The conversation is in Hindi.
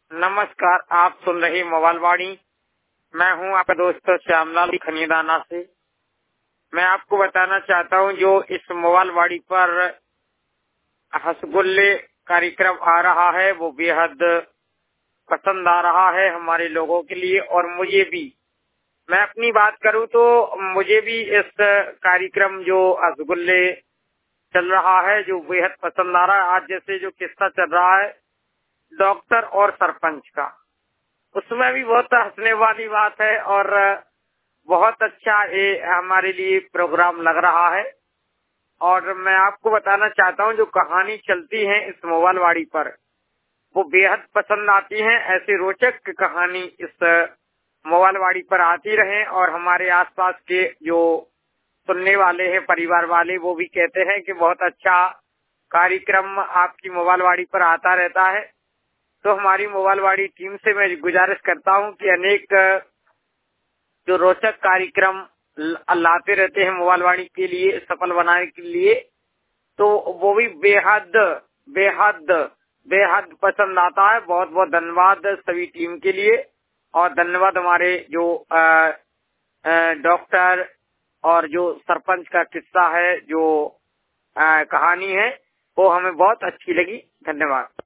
नमस्कार, आप सुन रहे मोबाइल वाणी। मैं हूं आपका दोस्त श्यामलाल खनियादाना से। मैं आपको बताना चाहता हूं जो इस मोबाइल वाणी पर हंसगुल्ले कार्यक्रम आ रहा है वो बेहद पसंद आ रहा है हमारे लोगों के लिए और मुझे भी। मैं अपनी बात करूं तो मुझे भी इस कार्यक्रम जो हंसगुल्ले चल रहा है जो बेहद पसंद आ रहा है। आज जैसे जो किस्सा चल रहा है डॉक्टर और सरपंच का, उसमें भी बहुत हंसने वाली बात है और बहुत अच्छा ये हमारे लिए प्रोग्राम लग रहा है। और मैं आपको बताना चाहता हूँ जो कहानी चलती है इस मोबाइल वाणी पर वो बेहद पसंद आती है। ऐसी रोचक कहानी इस मोबाइल वाणी पर आती रहे और हमारे आसपास के जो सुनने वाले हैं परिवार वाले वो भी कहते हैं कि बहुत अच्छा कार्यक्रम आपकी मोबाइल वाणी पर आता रहता है। तो हमारी मोबाइल वाणी टीम से मैं गुजारिश करता हूं कि अनेक जो रोचक कार्यक्रम लाते रहते हैं मोबाइल वाणी के लिए सफल बनाने के लिए, तो वो भी बेहद बेहद बेहद पसंद आता है। बहुत बहुत धन्यवाद सभी टीम के लिए और धन्यवाद हमारे जो डॉक्टर और जो सरपंच का किस्सा है जो कहानी है वो हमें बहुत अच्छी लगी। धन्यवाद।